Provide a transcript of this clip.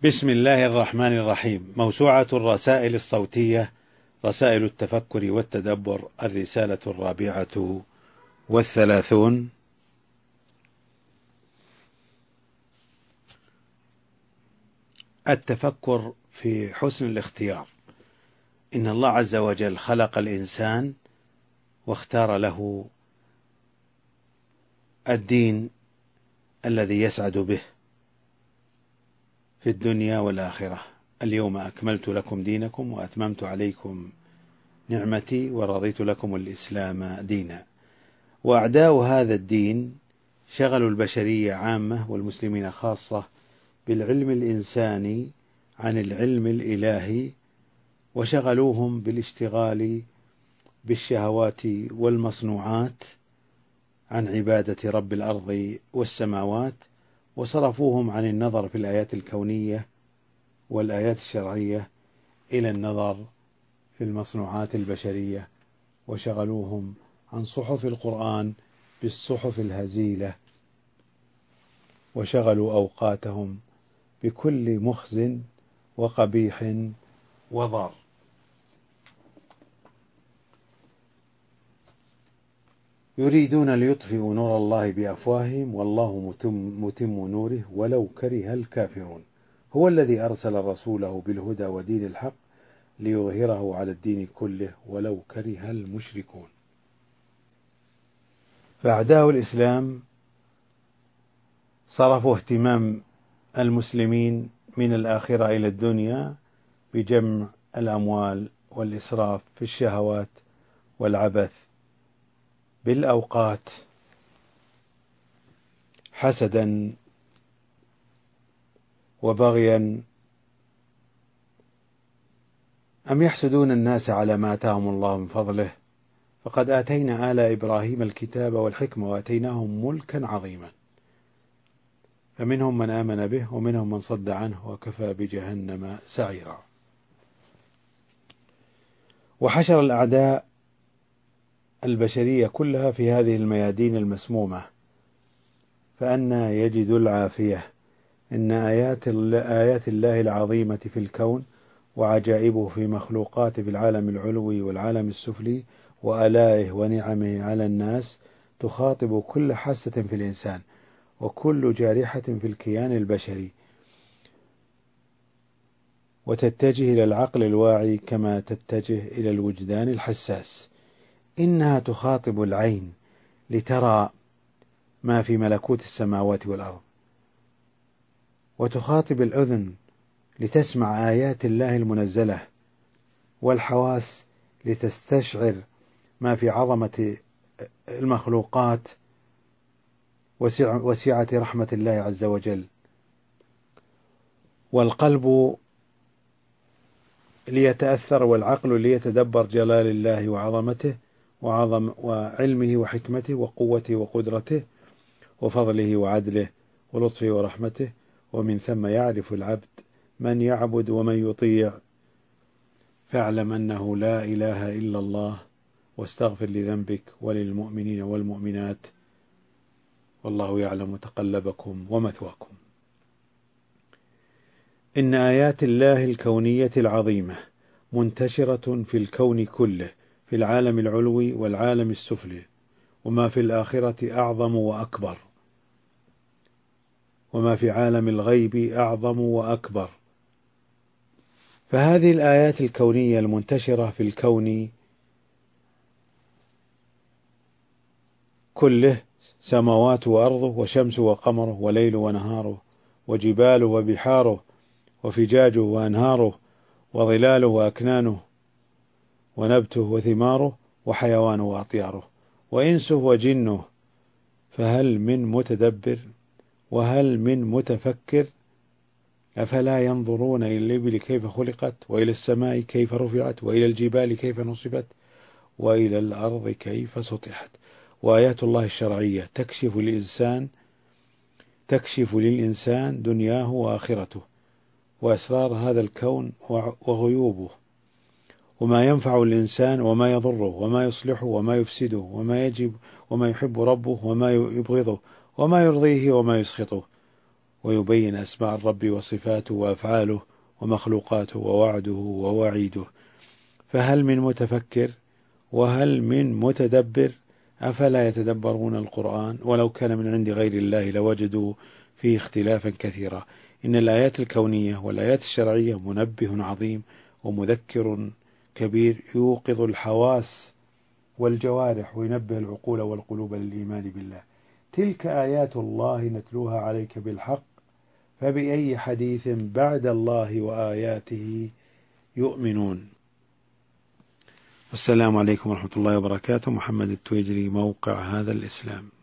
بسم الله الرحمن الرحيم. موسوعة الرسائل الصوتية، رسائل التفكر والتدبر، الرسالة 34. التفكر في حسن الاختيار. إن الله عز وجل خلق الإنسان واختار له الدين الذي يسعد به في الدنيا والآخرة. اليوم أكملت لكم دينكم وأتممت عليكم نعمتي ورضيت لكم الإسلام دينا. وأعداء هذا الدين شغلوا البشرية عامة والمسلمين خاصة بالعلم الإنساني عن العلم الإلهي، وشغلوهم بالاشتغال بالشهوات والمصنوعات عن عبادة رب الأرض والسماوات، وصرفوهم عن النظر في الآيات الكونية والآيات الشرعية إلى النظر في المصنوعات البشرية، وشغلوهم عن صحف القرآن بالصحف الهزيلة، وشغلوا أوقاتهم بكل مخز وقبيح وضار. يريدون ليطفئوا نور الله بأفواههم والله متم نوره ولو كره الكافرون. هو الذي أرسل رسوله بالهدى ودين الحق ليظهره على الدين كله ولو كره المشركون. فأعداء الإسلام صرفوا اهتمام المسلمين من الآخرة إلى الدنيا بجمع الأموال والإسراف في الشهوات والعبث بالأوقات، حسدا وبغيا. أم يحسدون الناس على ما آتاهم الله من فضله فقد آتينا آل إبراهيم الكتاب والحكمة وآتيناهم ملكا عظيما. فمنهم من آمن به ومنهم من صد عنه وكفى بجهنم سعيرا. وحشر الأعداء البشرية كلها في هذه الميادين المسمومة، فأنى يجد العافية. إن آيات الله العظيمة في الكون وعجائبه في مخلوقاته في العالم العلوي والعالم السفلي وآلائه ونعمه على الناس تخاطب كل حاسة في الإنسان وكل جارحة في الكيان البشري، وتتجه إلى العقل الواعي كما تتجه إلى الوجدان الحساس. إنها تخاطب العين لترى ما في ملكوت السماوات والأرض، وتخاطب الأذن لتسمع آيات الله المنزلة، والحواس لتستشعر ما في عظمة المخلوقات وسعة رحمة الله عز وجل، والقلب ليتأثر والعقل ليتدبر جلال الله وعظمته وعلمه وحكمته وقوته وقدرته وفضله وعدله ولطفه ورحمته. ومن ثم يعرف العبد من يعبد ومن يطيع. فاعلم أنه لا إله إلا الله واستغفر لذنبك وللمؤمنين والمؤمنات والله يعلم متقلبكم ومثواكم. إن آيات الله الكونية العظيمة منتشرة في الكون كله، في العالم العلوي والعالم السفلي، وما في الآخرة أعظم وأكبر، وما في عالم الغيب أعظم وأكبر. فهذه الآيات الكونية المنتشرة في الكون كله، سماوات وأرضه وشمس وقمره وليل ونهاره وجباله وبحاره وفجاجه وأنهاره وظلاله وأكنانه ونبته وثماره وحيوانه وأطياره وإنسه وجنه. فهل من متدبر وهل من متفكر؟ أفلا ينظرون إلى الإبل كيف خلقت وإلى السماء كيف رفعت وإلى الجبال كيف نصبت وإلى الأرض كيف سطحت. وآيات الله الشرعية تكشف للإنسان دنياه وآخرته وأسرار هذا الكون وغيوبه، وما ينفع الإنسان وما يضره وما يصلحه وما يفسده وما يحب ربه وما يبغضه وما يرضيه وما يسخطه، ويبين أسماء الرب وصفاته وأفعاله ومخلوقاته ووعده ووعيده. فهل من متفكر وهل من متدبر؟ أفلا يتدبرون القرآن؟ ولو كان من عند غير الله لوجدوا فيه اختلافا كثيرا. إن الآيات الكونية والآيات الشرعية منبه عظيم ومذكر كبير يوقظ الحواس والجوارح وينبه العقول والقلوب للإيمان بالله. تلك آيات الله نتلوها عليك بالحق، فبأي حديث بعد الله وآياته يؤمنون. والسلام عليكم ورحمة الله وبركاته. محمد التويجري، موقع هذا الإسلام.